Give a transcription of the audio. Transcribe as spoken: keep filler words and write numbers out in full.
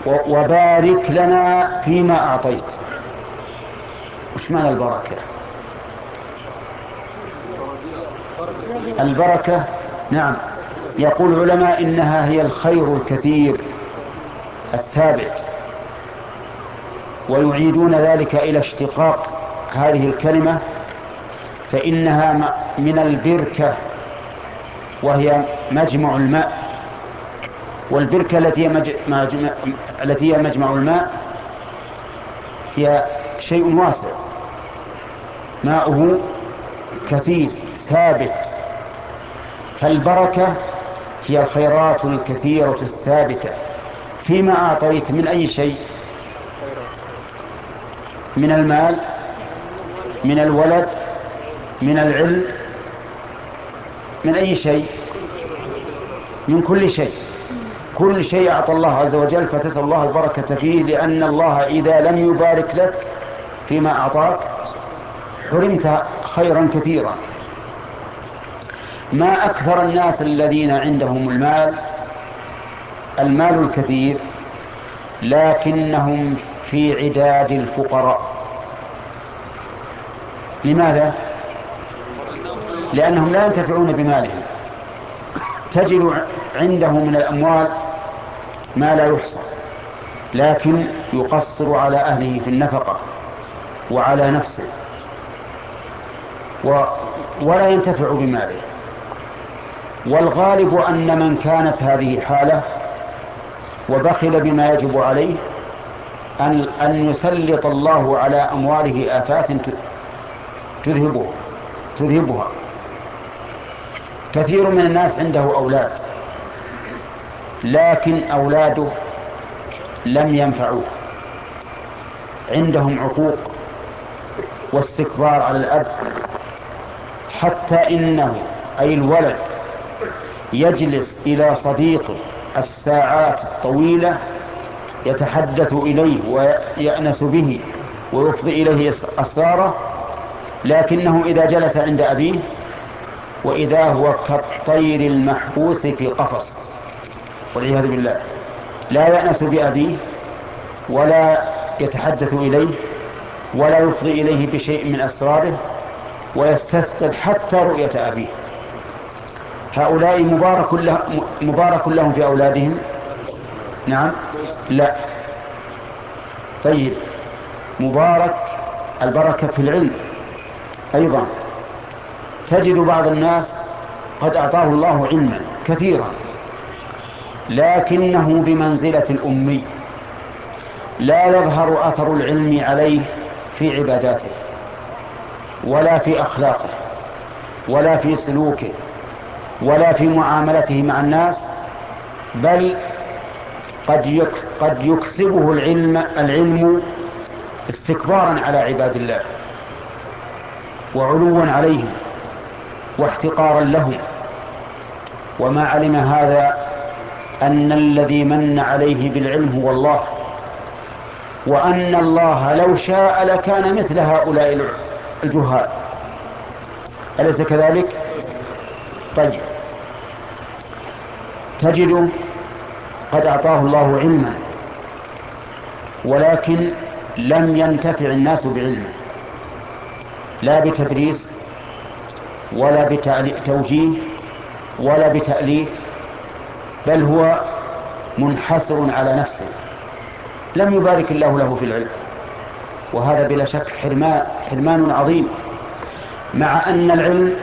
وبارك لنا فيما أعطيت. وش معنى البركة؟ البركة نعم، يقول العلماء إنها هي الخير الكثير الثابت، ويعيدون ذلك إلى اشتقاق هذه الكلمة، فإنها من البركة وهي مجمع الماء، والبركة التي هي مجمع, التي هي مجمع الماء هي شيء واسع ماؤه كثير ثابت. فالبركة هي الخيرات الكثيرة الثابتة فيما أعطيت من أي شيء، من المال، من الولد، من العلم، من أي شيء، من كل شيء. كل شيء أعطى الله عز وجل فتسأل الله البركة فيه، لأن الله إذا لم يبارك لك فيما أعطاك حرمت خيرا كثيرا. ما أكثر الناس الذين عندهم المال المال الكثير لكنهم في عداد الفقراء. لماذا؟ لأنهم لا ينتفعون بمالهم. تجد عنده من الأموال ما لا يحصى، لكن يقصر على أهله في النفقة وعلى نفسه و... ولا ينتفع بماله. والغالب أن من كانت هذه حاله وبخل بما يجب عليه أن, أن يسلط الله على أمواله آفات تذهبه تذهبها. كثير من الناس عنده أولاد لكن أولاده لم ينفعوه، عندهم عقوق واستكبار على الأب، حتى إنه أي الولد يجلس إلى صديقه الساعات الطويلة يتحدث إليه ويأنس به ويفضي إليه أسراره، لكنه إذا جلس عند أبيه وإذا هو كالطير المحبوس في قفص والعياذ بالله، لا يأنس بأبيه ولا يتحدث إليه ولا يفضي إليه بشيء من أسراره، ويستثقل حتى رؤية أبيه. هؤلاء مبارك, له مبارك لهم في أولادهم؟ نعم لا. طيب مبارك البركة في العلم أيضا. تجد بعض الناس قد أعطاه الله علما كثيرا لكنه بمنزلة الأمي، لا يظهر أثر العلم عليه في عباداته ولا في أخلاقه ولا في سلوكه ولا في معاملته مع الناس، بل قد قد يكسبه العلم العلم استكبارا على عباد الله وعلوا عليهم واحتقارا لهم، وما علم هذا أن الذي من عليه بالعلم هو الله، وأن الله لو شاء لكان مثل هؤلاء الجهال. أليس كذلك؟ طيب تجد قد أعطاه الله علما ولكن لم ينتفع الناس بعلمه، لا بتدريس ولا بتوجيه ولا بتأليف، بل هو منحسر على نفسه، لم يبارك الله له في العلم. وهذا بلا شك حرمان, حرمان عظيم، مع أن العلم